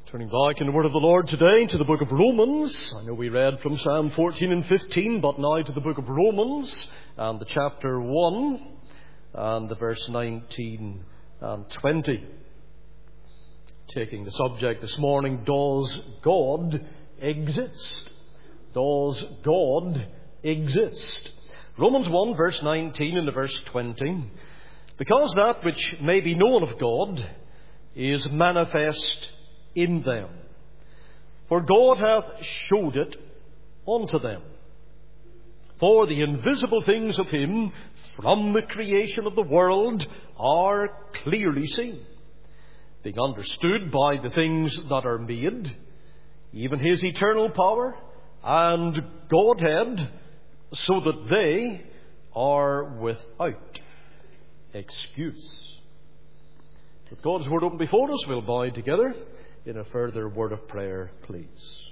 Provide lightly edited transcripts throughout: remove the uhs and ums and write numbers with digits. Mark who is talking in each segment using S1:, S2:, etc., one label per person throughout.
S1: Turning back in the Word of the Lord today to the book of Romans. I know we read from Psalm 14 and 15, but now to the book of Romans and the chapter 1 and the verse 19 and 20. Taking the subject this morning, does God exist? Does God exist? Romans 1 verse 19 and the verse 20. Because that which may be known of God is manifest in them. For God hath showed it unto them. For the invisible things of Him from the creation of the world are clearly seen, being understood by the things that are made, even His eternal power and Godhead, so that they are without excuse. With God's Word open before us, we'll bow together in a further word of prayer, please.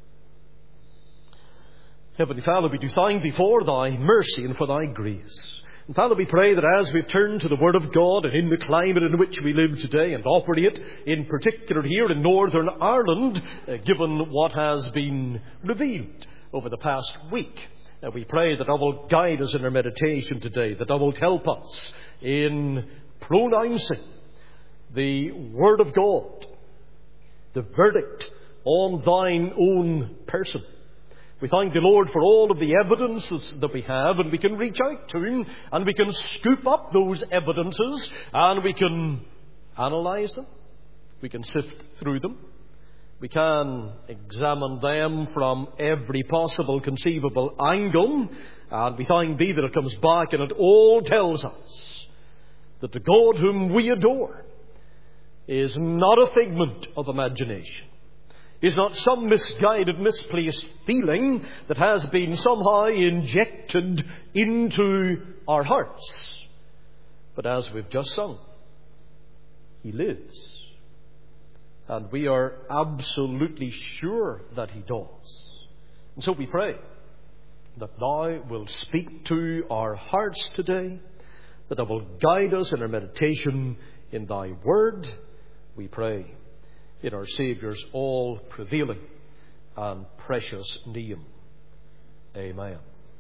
S1: Heavenly Father, we do thank Thee for Thy mercy and for Thy grace. And Father, we pray that as we've turned to the Word of God and in the climate in which we live today and operate, in particular here in Northern Ireland, given what has been revealed over the past week, we pray that Thou wilt guide us in our meditation today, that Thou wilt help us in pronouncing the Word of God, the verdict on Thine own person. We thank Thee, Lord, for all of the evidences that we have, and we can reach out to Him, and we can scoop up those evidences, and we can analyze them. We can sift through them. We can examine them from every possible conceivable angle, and we thank Thee that it comes back and it all tells us that the God whom we adore is not a figment of imagination, is not some misguided, misplaced feeling that has been somehow injected into our hearts. But as we've just sung, He lives. And we are absolutely sure that He does. And so we pray that Thou wilt speak to our hearts today, that Thou wilt guide us in our meditation in Thy Word. We pray in our Saviour's all-prevailing and precious name. Amen.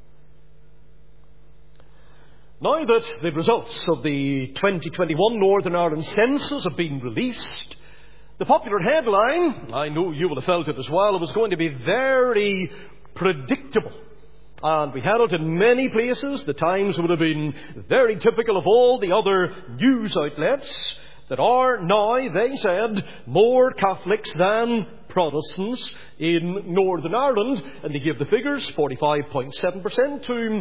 S1: Now that the results of the 2021 Northern Ireland census have been released, the popular headline, I know you will have felt it as well, it was going to be very predictable. And we had it in many places. The Times would have been very typical of all the other news outlets that are now, they said, more Catholics than Protestants in Northern Ireland. And they give the figures, 45.7% to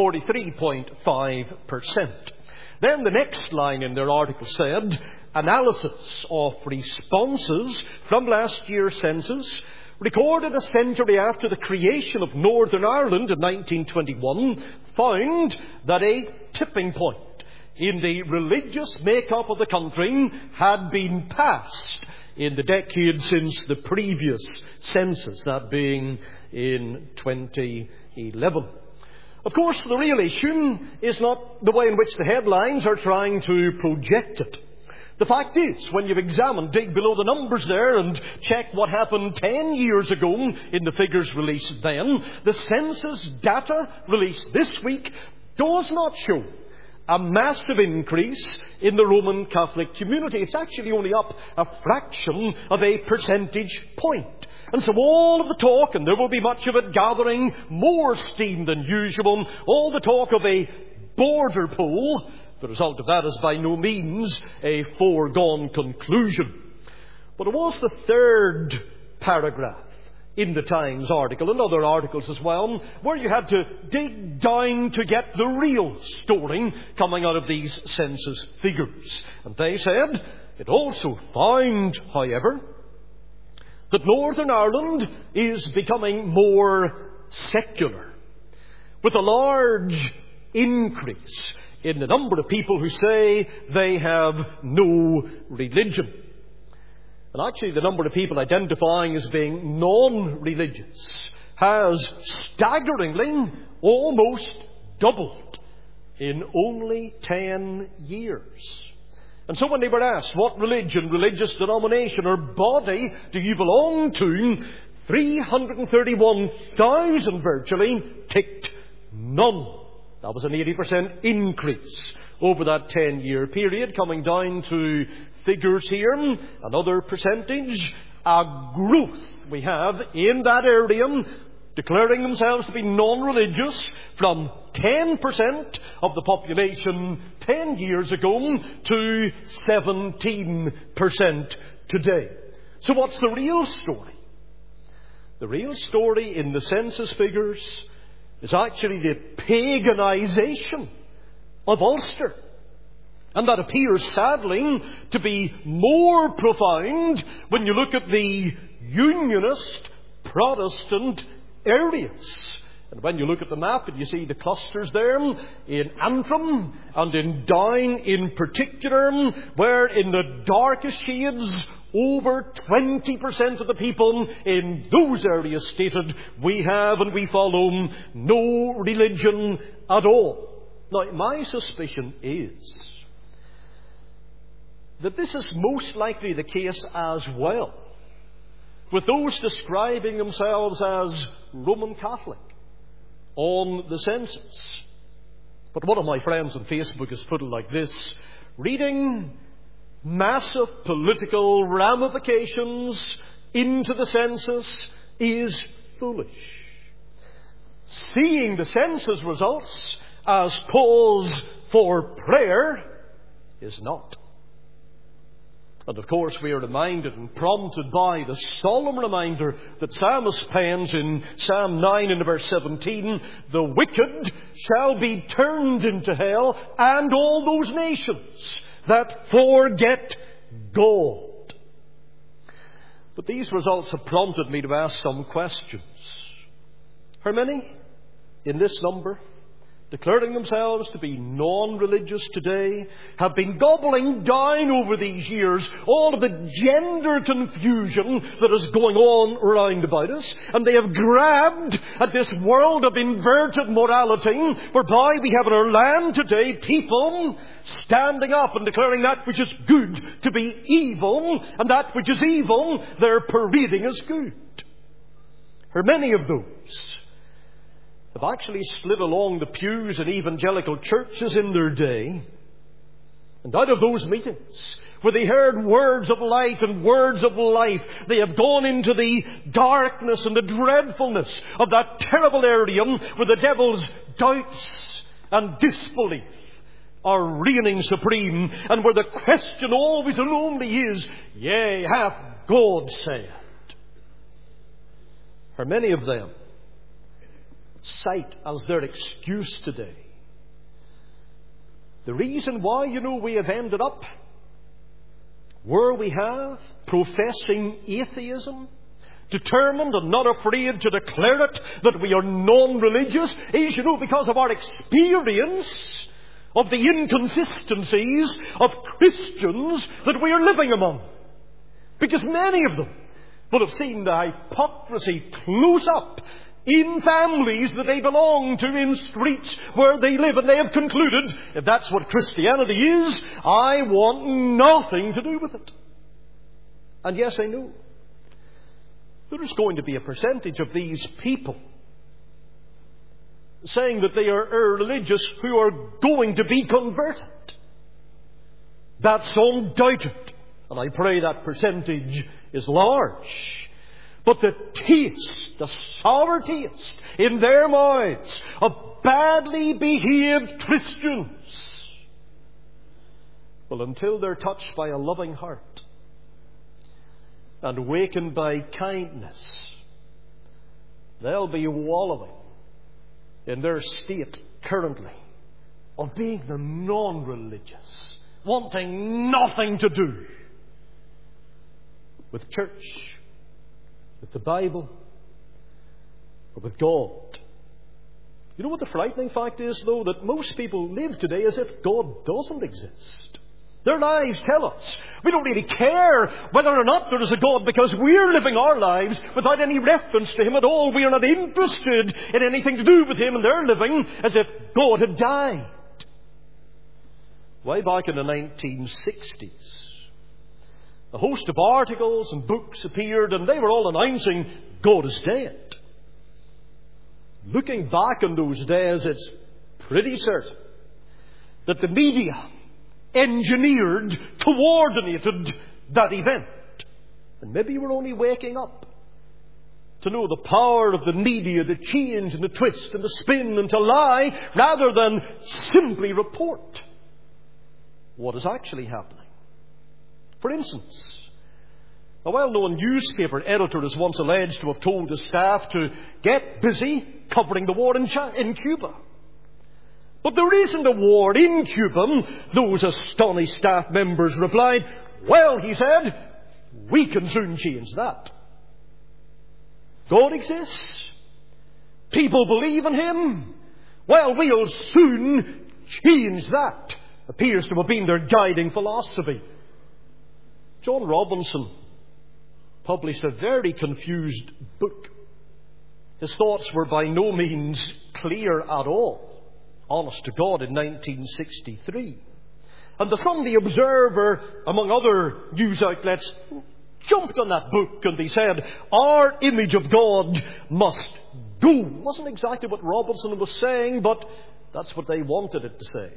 S1: 43.5%. Then the next line in their article said, analysis of responses from last year's census recorded a century after the creation of Northern Ireland in 1921 found that a tipping point in the religious make-up of the country had been passed in the decade since the previous census, that being in 2011. Of course, the real issue is not the way in which the headlines are trying to project it. The fact is, when you examine, dig below the numbers there and check what happened 10 years ago in the figures released then, the census data released this week does not show a massive increase in the Roman Catholic community. It's actually only up a fraction of a percentage point. And so all of the talk, and there will be much of it gathering more steam than usual, all the talk of a border poll, the result of that is by no means a foregone conclusion. But it was the third paragraph in the Times article, and other articles as well, where you had to dig down to get the real story coming out of these census figures. And they said it also found, however, that Northern Ireland is becoming more secular, with a large increase in the number of people who say they have no religion. And actually the number of people identifying as being non-religious has staggeringly almost doubled in only 10 years. And so when they were asked, what religion, religious denomination or body do you belong to, 331,000 virtually ticked none. That was an 80% increase over that 10-year period, coming down to figures here, another percentage, a growth we have in that area, declaring themselves to be non-religious, from 10% of the population 10 years ago to 17% today. So what's the real story? The real story in the census figures is actually the paganization of Ulster. And that appears, sadly, to be more profound when you look at the Unionist Protestant areas. And when you look at the map and you see the clusters there in Antrim and in Down in particular, where in the darkest shades over 20% of the people in those areas stated, we have and we follow no religion at all. Now, my suspicion is that this is most likely the case as well with those describing themselves as Roman Catholic on the census. But one of my friends on Facebook has put it like this: reading massive political ramifications into the census is foolish. Seeing the census results as cause for prayer is not. And of course we are reminded and prompted by the solemn reminder that Psalmist pens in Psalm 9 and verse 17, the wicked shall be turned into hell, and all those nations that forget God. But these results have prompted me to ask some questions. How many in this number, declaring themselves to be non-religious today, have been gobbling down over these years all of the gender confusion that is going on round about us, and they have grabbed at this world of inverted morality, whereby we have in our land today people standing up and declaring that which is good to be evil, and that which is evil they're parading as good. How many of those have actually slid along the pews in evangelical churches in their day, and out of those meetings where they heard words of light and words of life, they have gone into the darkness and the dreadfulness of that terrible area where the devil's doubts and disbelief are reigning supreme, and where the question always and only is, yea, hath God said? How many of them cite as their excuse today the reason why, we have ended up where we have, professing atheism, determined and not afraid to declare it that we are non-religious, is, because of our experience of the inconsistencies of Christians that we are living among. Because many of them will have seen the hypocrisy close up in families that they belong to, in streets where they live, and they have concluded, if that's what Christianity is, I want nothing to do with it. And yes, I know there's going to be a percentage of these people saying that they are irreligious who are going to be converted. That's undoubted, and I pray that percentage is large. But the taste, the sour taste in their mouths of badly behaved Christians, well, until they're touched by a loving heart and awakened by kindness, they'll be wallowing in their state currently of being the non-religious, wanting nothing to do with church, with the Bible, or with God. You know what the frightening fact is, though? That most people live today as if God doesn't exist. Their lives tell us we don't really care whether or not there is a God, because we're living our lives without any reference to Him at all. We are not interested in anything to do with Him, and they're living as if God had died. way back in the 1960s, a host of articles and books appeared, and they were all announcing God is dead. Looking back on those days, it's pretty certain that the media engineered, coordinated that event. And maybe we're only waking up to know the power of the media, the change and the twist and the spin and to lie, rather than simply report what is actually happening. For instance, a well-known newspaper editor is once alleged to have told his staff to get busy covering the war in Cuba. But there isn't a war in Cuba. Those astonished staff members replied, "Well," he said, "we can soon change that." God exists. People believe in Him. Well, we'll soon change that. Appears to have been their guiding philosophy. John Robinson published a very confused book. His thoughts were by no means clear at all, honest to God, in 1963. And the Sunday Observer, among other news outlets, jumped on that book and they said, "Our image of God must go." It wasn't exactly what Robinson was saying, but that's what they wanted it to say.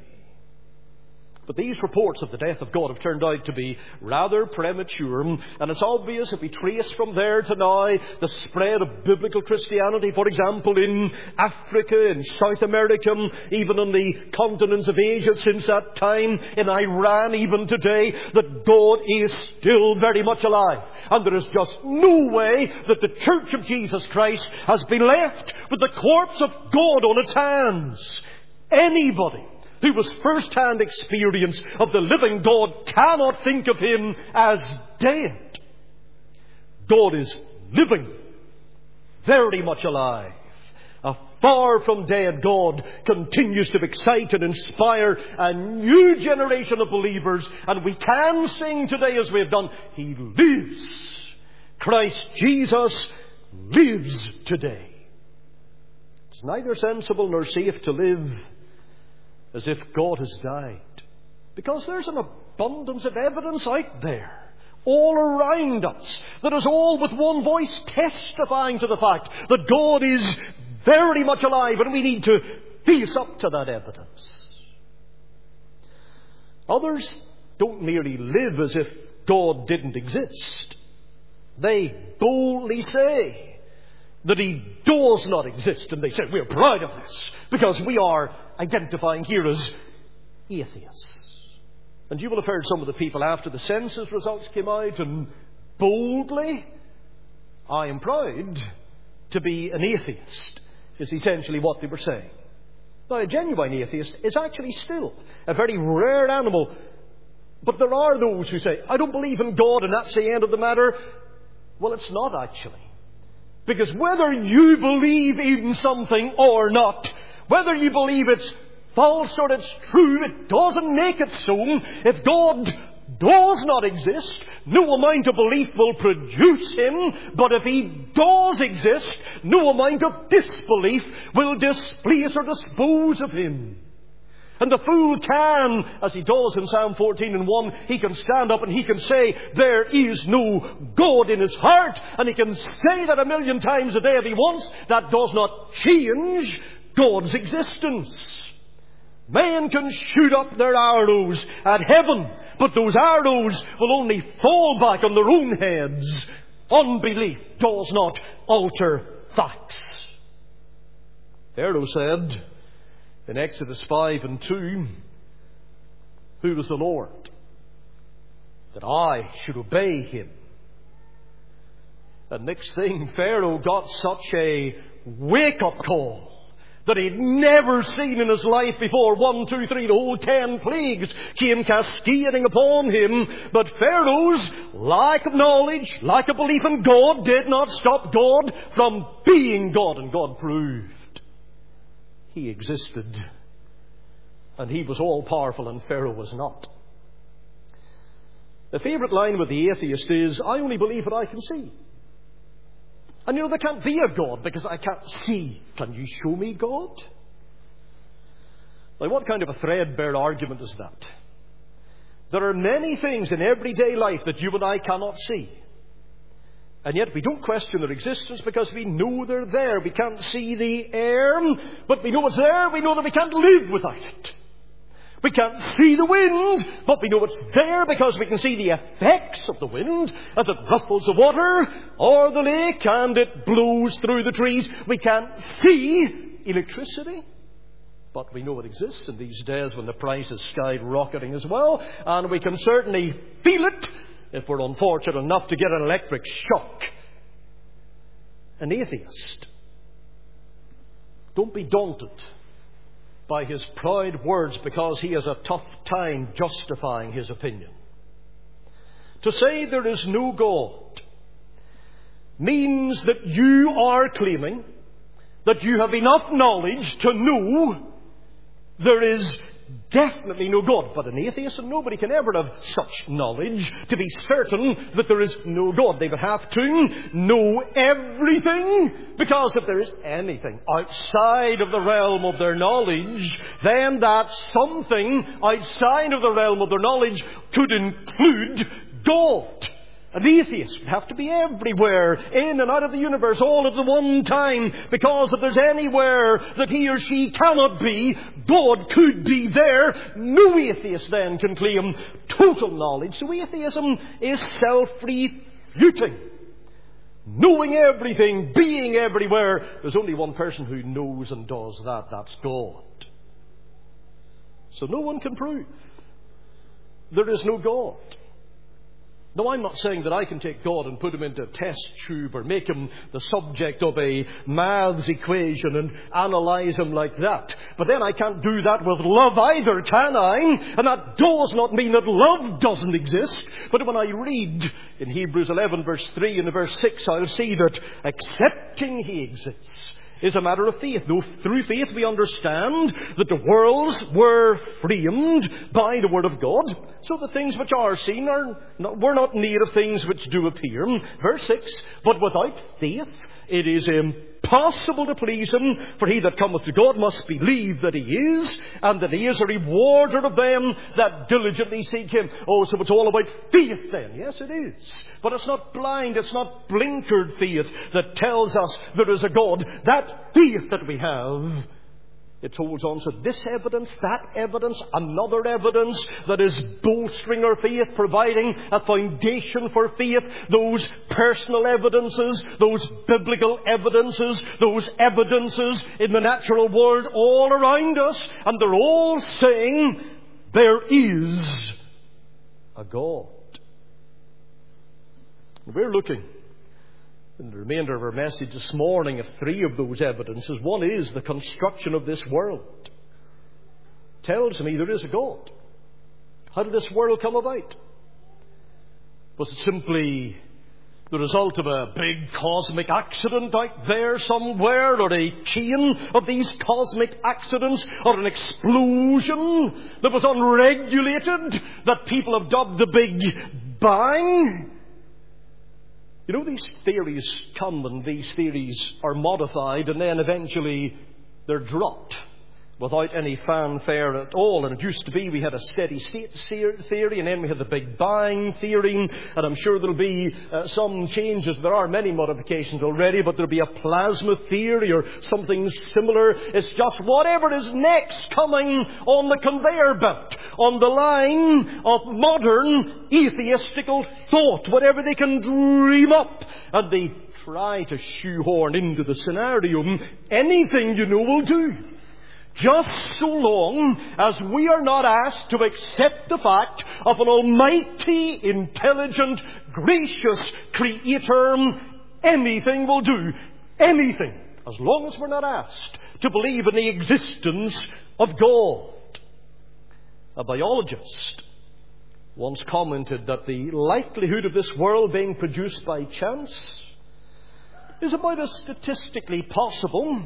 S1: But these reports of the death of God have turned out to be rather premature, and it's obvious if we trace from there to now the spread of biblical Christianity, for example, in Africa, in South America, even on the continents of Asia since that time, in Iran even today, that God is still very much alive. And there is just no way that the Church of Jesus Christ has been left with the corpse of God on its hands. Anybody who has first-hand experience of the living God cannot think of Him as dead. God is living, very much alive. A far from dead God continues to excite and inspire a new generation of believers, and we can sing today as we have done, He lives. Christ Jesus lives today. It's neither sensible nor safe to live as if God has died, because there's an abundance of evidence out there, all around us, that is all with one voice testifying to the fact that God is very much alive, and we need to face up to that evidence. Others don't merely live as if God didn't exist. They boldly say that He does not exist, and they say, "We're proud of this, because we are identifying here as atheists." And you will have heard some of the people after the census results came out, and boldly, "I am proud to be an atheist," is essentially what they were saying. Now, a genuine atheist is actually still a very rare animal. But there are those who say, "I don't believe in God, and that's the end of the matter." Well, it's not actually. Because whether you believe in something or not, whether you believe it's false or it's true, it doesn't make it so. If God does not exist, no amount of belief will produce Him. But if He does exist, no amount of disbelief will displace or dispose of Him. And the fool can, as he does in Psalm 14:1, he can stand up and he can say, "There is no God in his heart." And he can say that 1,000,000 times a day if he wants. That does not change God's existence. Men can shoot up their arrows at heaven, but those arrows will only fall back on their own heads. Unbelief does not alter facts. Pharaoh said in Exodus 5:2, "Who was the Lord, that I should obey Him?" And next thing, Pharaoh got such a wake-up call that he'd never seen in his life before. 1, 2, 3, the whole 10 plagues came cascading upon him. But Pharaoh's lack of knowledge, lack of belief in God, did not stop God from being God. And God proved He existed. And He was all-powerful and Pharaoh was not. The favourite line with the atheist is, "I only believe what I can see." And you know, there can't be a God because I can't see. Can you show me God? Now, what kind of a threadbare argument is that? There are many things in everyday life that you and I cannot see. And yet we don't question their existence because we know they're there. We can't see the air, but we know it's there. We know that we can't live without it. We can't see the wind, but we know it's there because we can see the effects of the wind as it ruffles the water or the lake and it blows through the trees. We can't see electricity, but we know it exists in these days when the price is skyrocketing as well. And we can certainly feel it if we're unfortunate enough to get an electric shock. An atheist, don't be daunted by his proud words because he has a tough time justifying his opinion. To say there is no God means that you are claiming that you have enough knowledge to know there is definitely no God. But an atheist, and nobody can ever have such knowledge to be certain that there is no God. They would have to know everything, because if there is anything outside of the realm of their knowledge, then that something outside of the realm of their knowledge could include God. An atheist would have to be everywhere, in and out of the universe, all at the one time, because if there's anywhere that he or she cannot be, God could be there. No atheist then can claim total knowledge. So atheism is self-refuting. Knowing everything, being everywhere. There's only one person who knows and does that. That's God. So no one can prove there is no God. Now, I'm not saying that I can take God and put him into a test tube or make him the subject of a maths equation and analyze him like that. But then I can't do that with love either, can I? And that does not mean that love doesn't exist. But when I read in Hebrews 11 verse 3 and verse 6, I'll see that accepting he exists is a matter of faith. Though through faith we understand that the worlds were framed by the Word of God, so the things which are seen were not in need of things which do appear. Verse 6, but without faith it is impossible to please him, for he that cometh to God must believe that he is, and that he is a rewarder of them that diligently seek him. Oh, so it's all about faith then. Yes, it is. But it's not blind, it's not blinkered faith that tells us there is a God. That faith that we have, it holds on to this evidence, that evidence, another evidence that is bolstering our faith, providing a foundation for faith. Those personal evidences, those biblical evidences, those evidences in the natural world all around us. And they're all saying there is a God. We're looking in the remainder of our message this morning at three of those evidences. One is the construction of this world. Tells me there is a God. How did this world come about? Was it simply the result of a big cosmic accident out there somewhere, or a chain of these cosmic accidents, or an explosion that was unregulated that people have dubbed the Big Bang? You know, these theories come and these theories are modified, and then eventually they're dropped without any fanfare at all. And it used to be we had a steady state theory, and then we had the Big Bang theory, and I'm sure there'll be some changes. There are many modifications already, but there'll be a plasma theory or something similar. It's just whatever is next coming on the conveyor belt, on the line of modern atheistical thought, whatever they can dream up, and they try to shoehorn into the scenario. Anything, you know, will do. Just so long as we are not asked to accept the fact of an almighty, intelligent, gracious Creator, anything will do. Anything. As long as we're not asked to believe in the existence of God. A biologist once commented that the likelihood of this world being produced by chance is about as statistically possible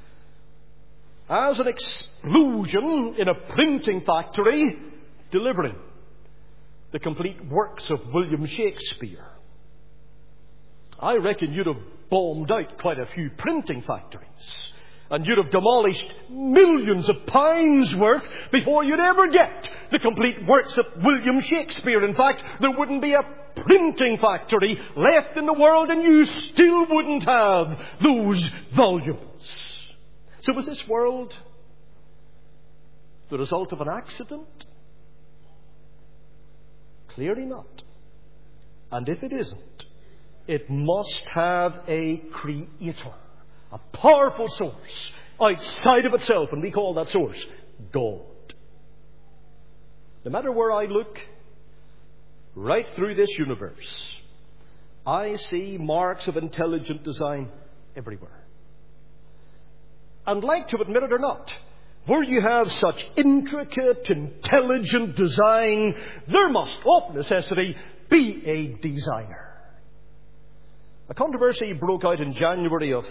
S1: as an explosion in a printing factory delivering the complete works of William Shakespeare. I reckon you'd have bombed out quite a few printing factories And you'd have demolished millions of pounds worth before you'd ever get the complete works of William Shakespeare. In fact, there wouldn't be a printing factory left in the world, and you still wouldn't have those volumes. So was this world the result of an accident? Clearly not. And if it isn't, it must have a creator, a powerful source outside of itself, and we call that source God. No matter where I look, right through this universe, I see marks of intelligent design everywhere. And like to admit it or not, where you have such intricate, intelligent design, there must, of necessity, be a designer. A controversy broke out in January of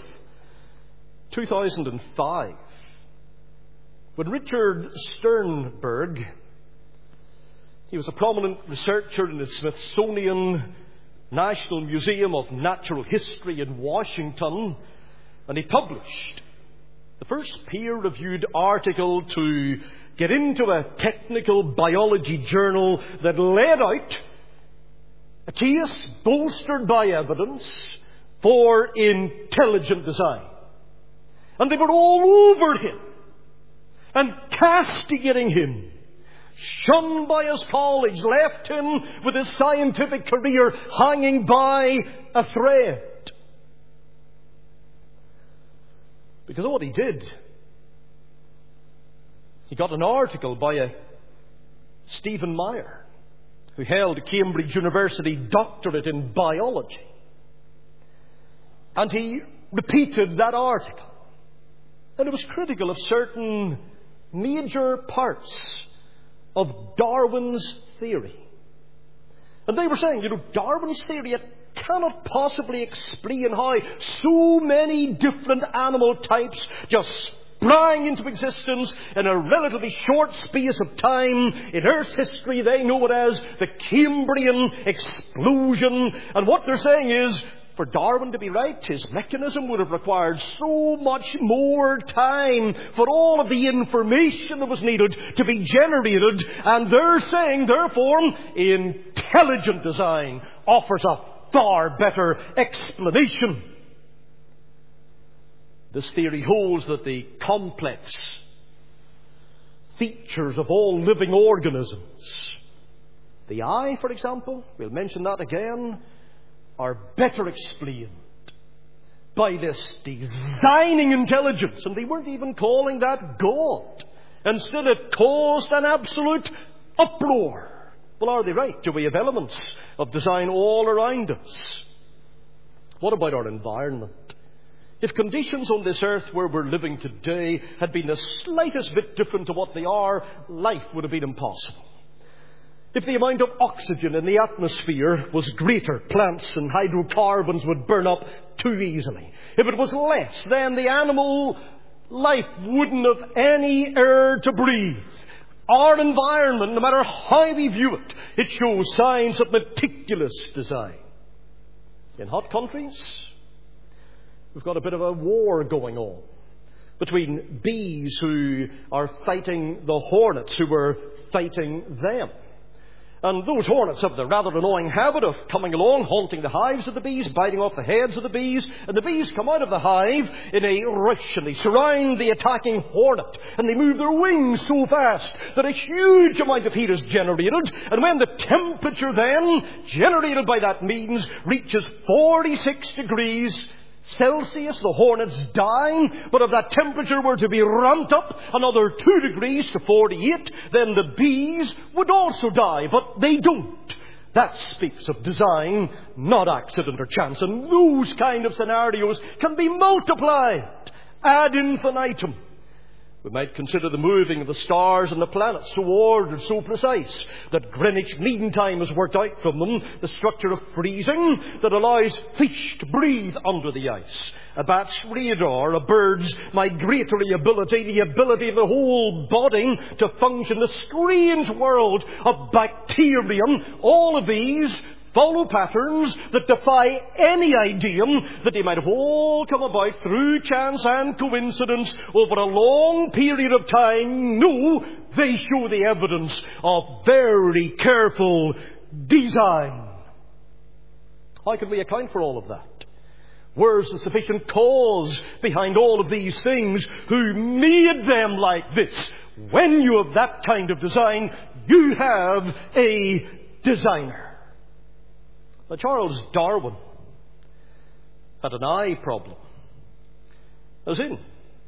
S1: 2005 when Richard Sternberg, he was a prominent researcher in the Smithsonian National Museum of Natural History in Washington, and he published the first peer-reviewed article to get into a technical biology journal that laid out a case bolstered by evidence for intelligent design. And they were all over him and castigating him. Shunned by his colleagues, left him with his scientific career hanging by a thread. Because of what he did, he got an article by a Stephen Meyer, who held a Cambridge University doctorate in biology. And he repeated that article. And it was critical of certain major parts of Darwin's theory. And they were saying, Darwin's theory, it cannot possibly explain how so many different animal types just sprang into existence in a relatively short space of time. In Earth's history, they know it as the Cambrian explosion. And what they're saying is, for Darwin to be right, his mechanism would have required so much more time for all of the information that was needed to be generated. And they're saying, therefore, intelligent design offers a far better explanation. This theory holds that the complex features of all living organisms, the eye, for example, we'll mention that again, are better explained by this designing intelligence. And they weren't even calling that God. Instead, it caused an absolute uproar. Well, are they right? Do we have elements of design all around us? What about our environment? If conditions on this earth where we're living today had been the slightest bit different to what they are, life would have been impossible. If the amount of oxygen in the atmosphere was greater, plants and hydrocarbons would burn up too easily. If it was less, then the animal life wouldn't have any air to breathe. Our environment, no matter how we view it, it shows signs of meticulous design. In hot countries, we've got a bit of a war going on between bees who are fighting the hornets who are fighting them. And those hornets have the rather annoying habit of coming along, haunting the hives of the bees, biting off the heads of the bees. And the bees come out of the hive in a rush, and they surround the attacking hornet. And they move their wings so fast that a huge amount of heat is generated. And when the temperature then, generated by that means, reaches 46 degrees Celsius, the hornets die. But if that temperature were to be ramped up another 2 degrees to 48, then the bees would also die. But they don't. That speaks of design, not accident or chance. And those kind of scenarios can be multiplied ad infinitum. We might consider the moving of the stars and the planets, so ordered, so precise, that Greenwich Mean Time has worked out from them the structure of freezing that allows fish to breathe under the ice. A bat's radar, a bird's migratory ability, the ability of the whole body to function, the strange world of bacterium, all of these follow patterns that defy any idiom that they might have all come about through chance and coincidence over a long period of time. No, they show the evidence of very careful design. How can we account for all of that? Where's the sufficient cause behind all of these things? Who made them like this? When you have that kind of design, you have a designer. Now, Charles Darwin had an eye problem. As in,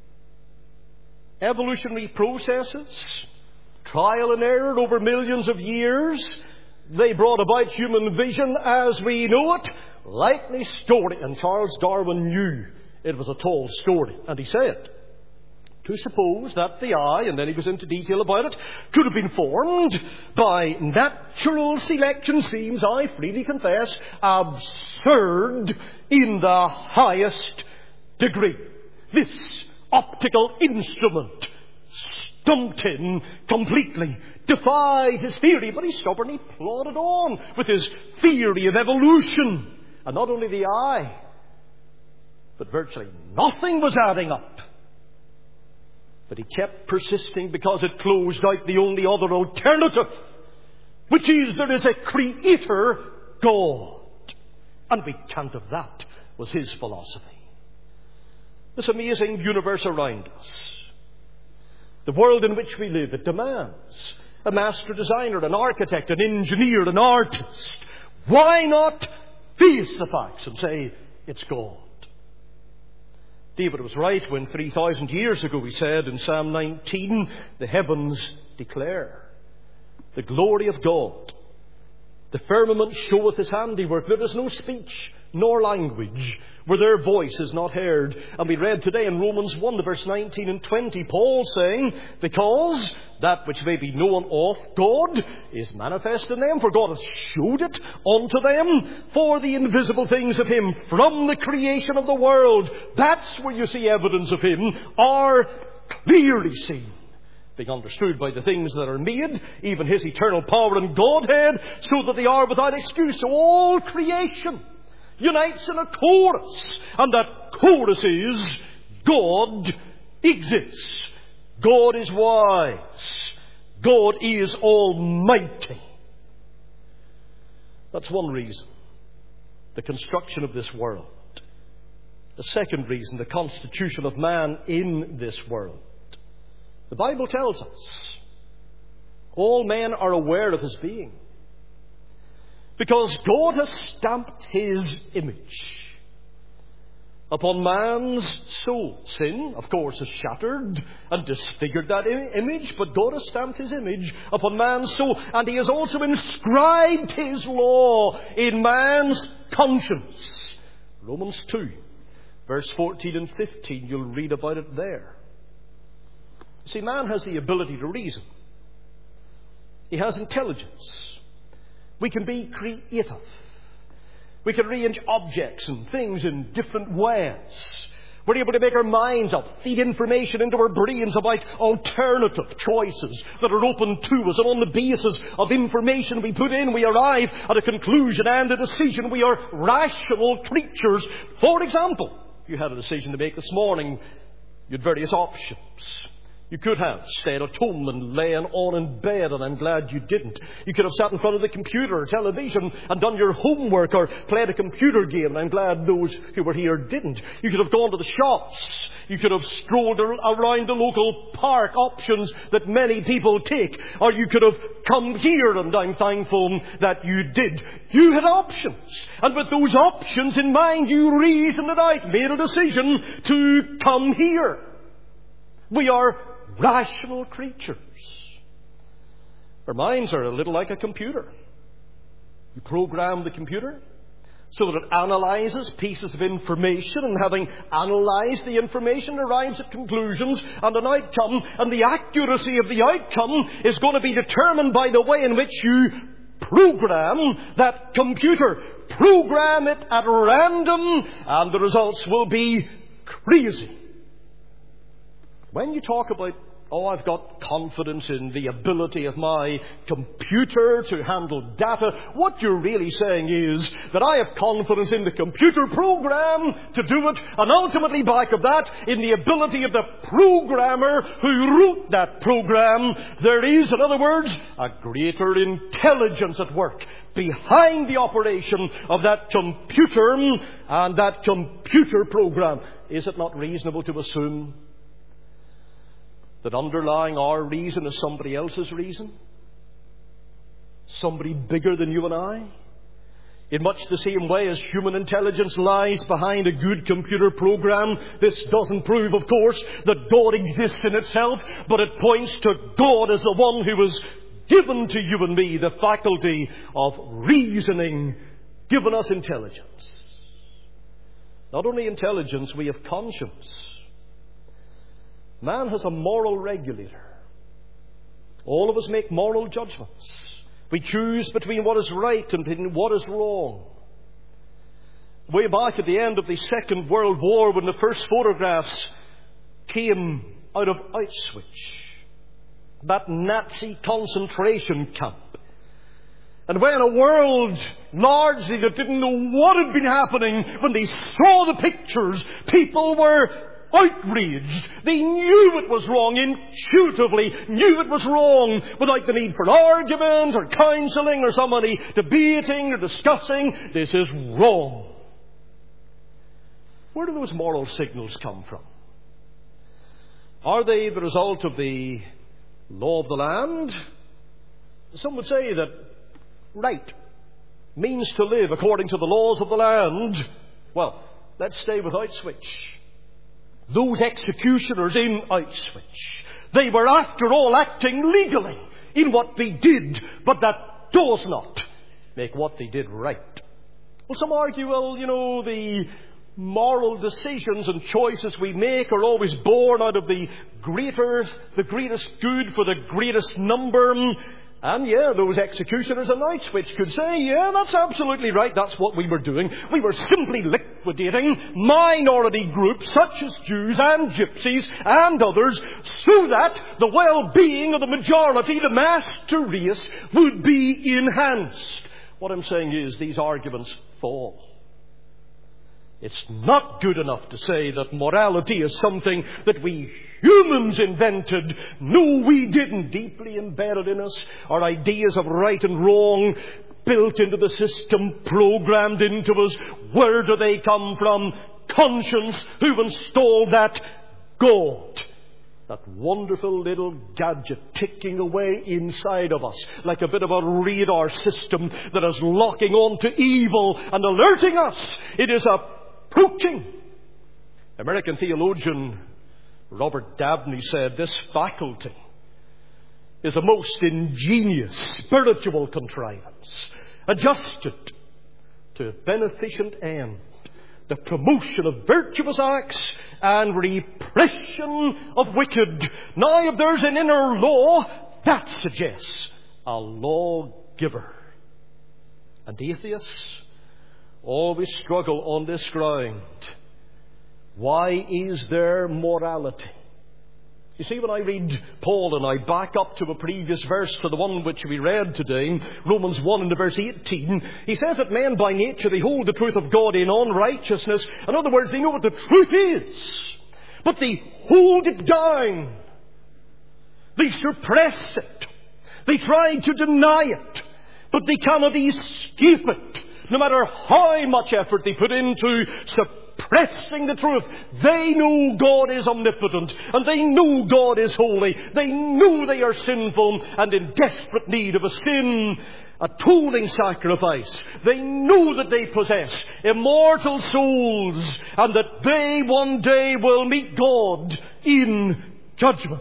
S1: evolutionary processes, trial and error over millions of years, they brought about human vision as we know it. Likely story. And Charles Darwin knew it was a tall story. And he said, to suppose that the eye, and then he goes into detail about it, could have been formed by natural selection seems, I freely confess, absurd in the highest degree. This optical instrument stumped him completely, defied his theory, but he stubbornly plodded on with his theory of evolution. And not only the eye, but virtually nothing was adding up. But he kept persisting because it closed out the only other alternative, which is there is a Creator God. And we can't have that, was his philosophy. This amazing universe around us, the world in which we live, it demands a master designer, an architect, an engineer, an artist. Why not face the facts and say, it's God? David was right when 3,000 years ago he said in Psalm 19, the heavens declare the glory of God. The firmament showeth his handiwork. There is no speech nor language where their voice is not heard. And we read today in Romans 1, verse 19 and 20, Paul saying, because that which may be known of God is manifest in them, for God hath showed it unto them, for the invisible things of him from the creation of the world. That's where you see evidence of him are clearly seen, being understood by the things that are made, even his eternal power and Godhead, so that they are without excuse. So all creation unites in a chorus, and that chorus is God exists. God is wise. God is almighty. That's one reason, the construction of this world. The second reason, the constitution of man in this world. The Bible tells us all men are aware of his being, because God has stamped his image upon man's soul. Sin, of course, has shattered and disfigured that image, but God has stamped his image upon man's soul, and he has also inscribed his law in man's conscience. Romans 2, verse 14 and 15, you'll read about it there. See, man has the ability to reason. He has intelligence. We can be creative. We can arrange objects and things in different ways. We're able to make our minds up, feed information into our brains about alternative choices that are open to us. And on the basis of information we put in, we arrive at a conclusion and a decision. We are rational creatures. For example, if you had a decision to make this morning, you had various options. You could have stayed at home and lain on in bed, and I'm glad you didn't. You could have sat in front of the computer or television and done your homework or played a computer game, and I'm glad those who were here didn't. You could have gone to the shops. You could have strolled around the local park, options that many people take. Or you could have come here, and I'm thankful that you did. You had options. And with those options in mind, you reasoned it out, made a decision to come here. We are rational creatures. Our minds are a little like a computer. You program the computer so that it analyzes pieces of information, and having analyzed the information, arrives at conclusions and an outcome, and the accuracy of the outcome is going to be determined by the way in which you program that computer. Program it at random, and the results will be crazy. When you talk about I've got confidence in the ability of my computer to handle data. What you're really saying is that I have confidence in the computer program to do it, and ultimately back of that, in the ability of the programmer who wrote that program. There is, in other words, a greater intelligence at work behind the operation of that computer and that computer program. Is it not reasonable to assume that underlying our reason is somebody else's reason? Somebody bigger than you and I? In much the same way as human intelligence lies behind a good computer program, this doesn't prove, of course, that God exists in itself, but it points to God as the one who has given to you and me the faculty of reasoning, given us intelligence. Not only intelligence, we have conscience. Man has a moral regulator. All of us make moral judgments. We choose between what is right and between what is wrong. Way back at the end of the Second World War, when the first photographs came out of Auschwitz, that Nazi concentration camp, and when a world largely that didn't know what had been happening, when they saw the pictures, people were outraged. They knew it was wrong, intuitively knew it was wrong, without the need for argument or counselling or somebody debating or discussing. This is wrong. Where do those moral signals come from? Are they the result of the law of the land? Some would say that right means to live according to the laws of the land. Well, let's stay with Auschwitz. Those executioners in Auschwitz, they were after all acting legally in what they did, but that does not make what they did right. Well, some argue, the moral decisions and choices we make are always born out of the greatest good for the greatest number. And those executioners in Auschwitz could say, that's absolutely right. That's what we were doing. We were simply liquidating minority groups such as Jews and Gypsies and others, so that the well-being of the majority, the master race, would be enhanced. What I'm saying is these arguments fall. It's not good enough to say that morality is something that we humans invented. No, we didn't. Deeply embedded in us are ideas of right and wrong, built into the system, programmed into us. Where do they come from? Conscience. Who installed that? God. That wonderful little gadget ticking away inside of us like a bit of a radar system that is locking on to evil and alerting us. It is approaching. American theologian Robert Dabney said this faculty is a most ingenious spiritual contrivance adjusted to a beneficent end, the promotion of virtuous acts and repression of wicked. Now, if there's an inner law, that suggests a lawgiver. And atheists always struggle on this ground. Why is there morality? You see, when I read Paul and I back up to a previous verse to the one which we read today, Romans 1 and verse 18, he says that men by nature, they hold the truth of God in unrighteousness. In other words, they know what the truth is, but they hold it down. They suppress it. They try to deny it, but they cannot escape it, no matter how much effort they put into suppressing the truth. They know God is omnipotent, and they know God is holy. They know they are sinful and in desperate need of a sin atoning sacrifice. They know that they possess immortal souls and that they one day will meet God in judgment.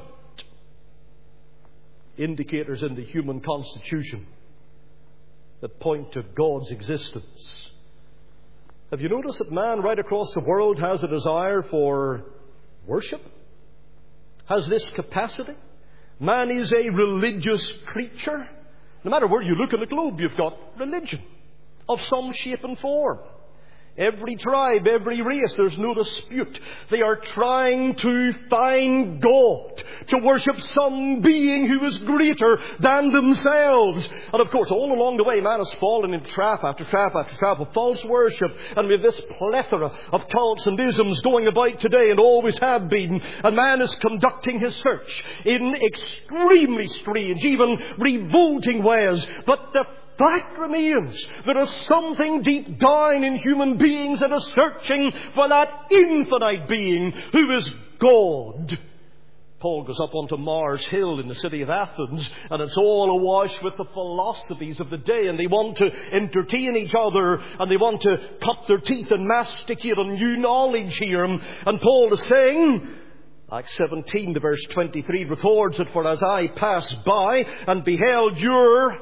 S1: Indicators in the human constitution that point to God's existence. Have you noticed that man right across the world has a desire for worship? Has this capacity? Man is a religious creature. No matter where you look in the globe, you've got religion of some shape and form. Every tribe, every race, there's no dispute. They are trying to find God, to worship some being who is greater than themselves. And of course, all along the way, man has fallen into trap after trap after trap of false worship. And we have this plethora of cults and isms going about today, and always have been. And man is conducting his search in extremely strange, even revolting ways. But the fact remains, there is something deep down in human beings that is searching for that infinite being who is God. Paul goes up onto Mars Hill in the city of Athens, and it's all awash with the philosophies of the day, and they want to entertain each other, and they want to cut their teeth and masticate on new knowledge here. And Paul is saying, Acts 17, the verse 23 records it, "For as I passed by and beheld your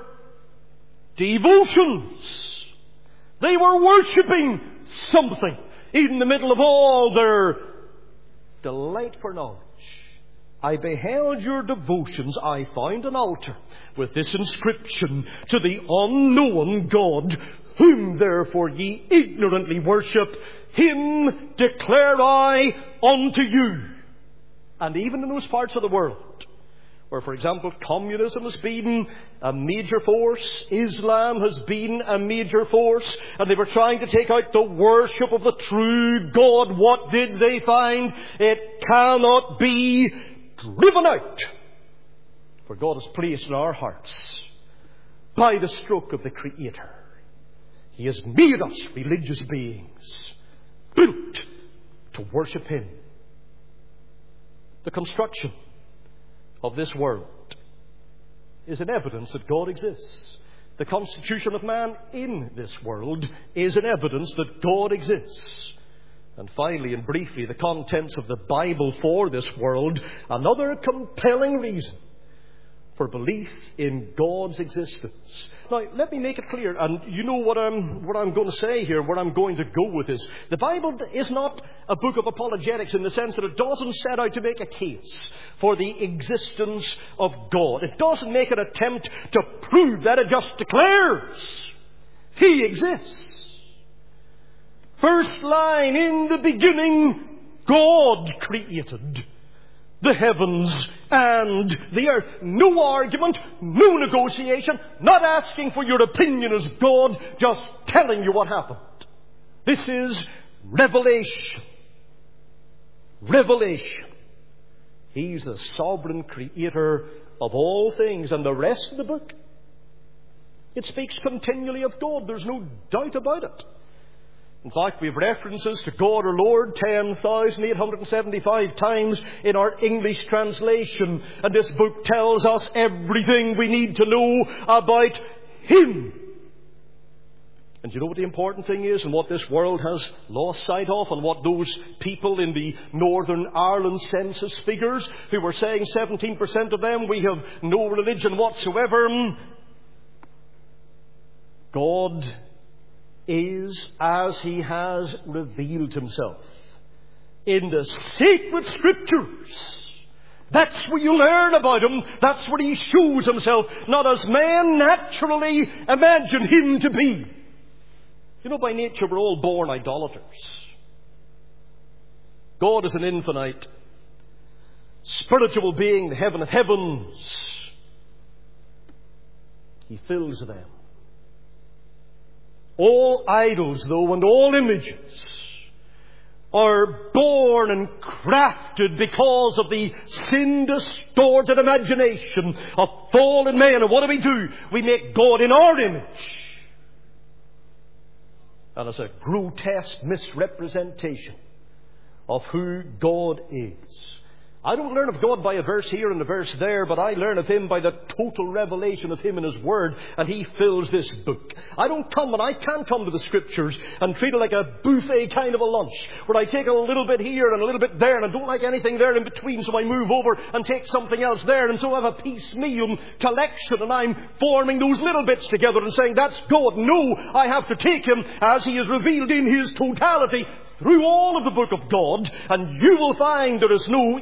S1: devotions," they were worshipping something in the middle of all their delight for knowledge. "I beheld your devotions, I found an altar with this inscription, to the unknown God, whom therefore ye ignorantly worship, him declare I unto you." And even in those parts of the world where, for example, communism has been a major force, Islam has been a major force, and they were trying to take out the worship of the true God, what did they find? It cannot be driven out. For God has placed in our hearts, by the stroke of the Creator, He has made us religious beings, built to worship Him. The construction of this world is an evidence that God exists. The constitution of man in this world is an evidence that God exists. And finally and briefly, the contents of the Bible for this world, another compelling reason for belief in God's existence. Now, let me make it clear, and you know what I'm going to say here, where I'm going to go with this. The Bible is not a book of apologetics in the sense that it doesn't set out to make a case for the existence of God. It doesn't make an attempt to prove that. It just declares He exists. First line, in the beginning, God created the heavens and the earth. No argument, no negotiation, not asking for your opinion as God, just telling you what happened. This is revelation. Revelation. He's the sovereign creator of all things. And the rest of the book, it speaks continually of God. There's no doubt about it. In fact, we have references to God or Lord 10,875 times in our English translation. And this book tells us everything we need to know about Him. And you know what the important thing is, and what this world has lost sight of, and what those people in the Northern Ireland census figures who were saying 17% of them, we have no religion whatsoever. God is as He has revealed Himself in the sacred Scriptures. That's where you learn about Him. That's where He shows Himself, not as man naturally imagine Him to be. You know, by nature we're all born idolaters. God is an infinite spiritual being, the heaven of heavens. He fills them. All idols, though, and all images are born and crafted because of the sin-distorted imagination of fallen man. And what do? We make God in our image. And it's a grotesque misrepresentation of who God is. I don't learn of God by a verse here and a verse there, but I learn of Him by the total revelation of Him in His Word, and He fills this book. I can't come to the Scriptures and treat it like a buffet kind of a lunch, where I take a little bit here and a little bit there, and I don't like anything there in between, so I move over and take something else there, and so I have a piecemeal collection, and I'm forming those little bits together and saying, that's God. No, I have to take Him as He is revealed in His totality through all of the book of God, and you will find there is no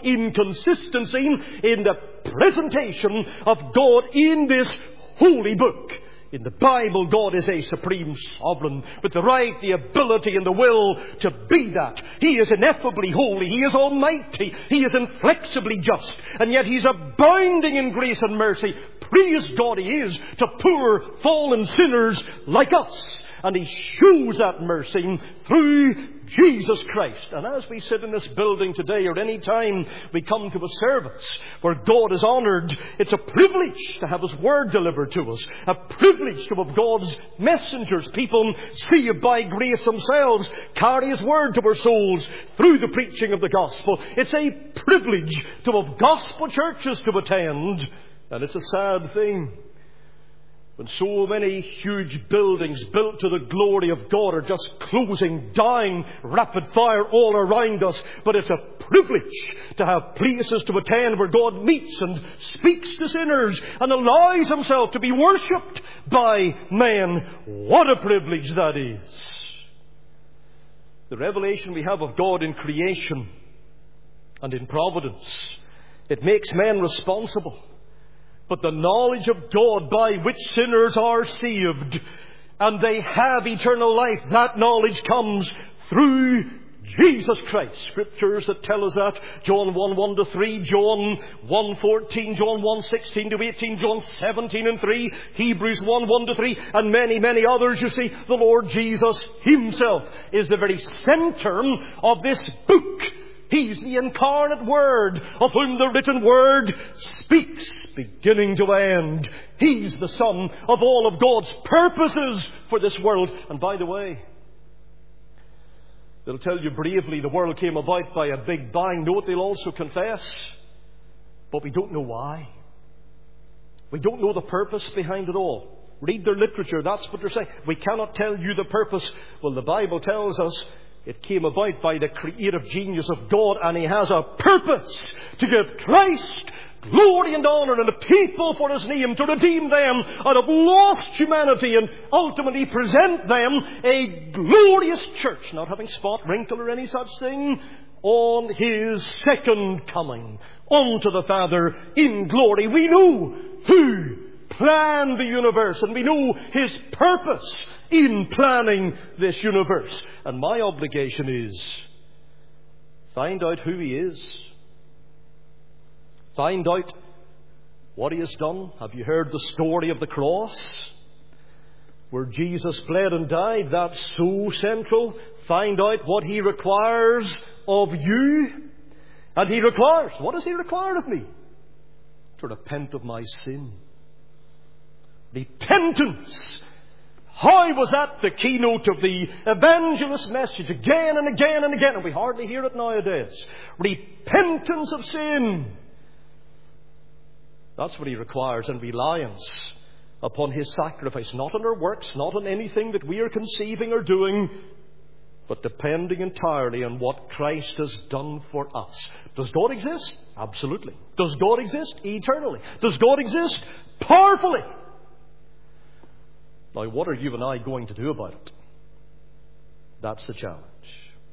S1: inconsistency in the presentation of God in this holy book. In the Bible, God is a supreme sovereign with the right, the ability and the will to be that. He is ineffably holy. He is almighty. He is inflexibly just. And yet He's abounding in grace and mercy. Praise God, He is to poor, fallen sinners like us. And He shows that mercy through Jesus Christ. And as we sit in this building today, or any time we come to a service where God is honoured, it's a privilege to have His Word delivered to us. A privilege to have God's messengers, people saved by grace themselves, carry His Word to our souls through the preaching of the gospel. It's a privilege to have gospel churches to attend. And it's a sad thing when so many huge buildings built to the glory of God are just closing down rapid fire all around us. But it's a privilege to have places to attend where God meets and speaks to sinners and allows Himself to be worshipped by men. What a privilege that is. The revelation we have of God in creation and in providence, it makes men responsible. But the knowledge of God by which sinners are saved and they have eternal life, that knowledge comes through Jesus Christ. Scriptures that tell us that. John 1:1-3, John 1:14, John 1:16-18, John 17:3, Hebrews 1:1-3, and many, many others. You see, the Lord Jesus Himself is the very centre of this book. He's the incarnate Word, of whom the written Word speaks, beginning to end. He's the sum of all of God's purposes for this world. And by the way, they'll tell you bravely the world came about by a big bang. Note they'll also confess, but we don't know why. We don't know the purpose behind it all. Read their literature, that's what they're saying. We cannot tell you the purpose. Well, the Bible tells us it came about by the creative genius of God, and He has a purpose to give Christ glory and honour and a people for His name, to redeem them out of lost humanity and ultimately present them a glorious church, not having spot, wrinkle or any such thing, on His second coming unto the Father in glory. We know who planned the universe, and we know His purpose in planning this universe. And my obligation is find out who He is. Find out what He has done. Have you heard the story of the cross where Jesus bled and died? That's so central. Find out what He requires of you. And He requires, what does He require of me? To repent of my sin. Repentance. How was that the keynote of the evangelist message again and again and again? And we hardly hear it nowadays. Repentance of sin. That's what He requires, and reliance upon His sacrifice. Not on our works, not on anything that we are conceiving or doing, but depending entirely on what Christ has done for us. Does God exist? Absolutely. Does God exist? Eternally. Does God exist? Powerfully. Now, what are you and I going to do about it? That's the challenge.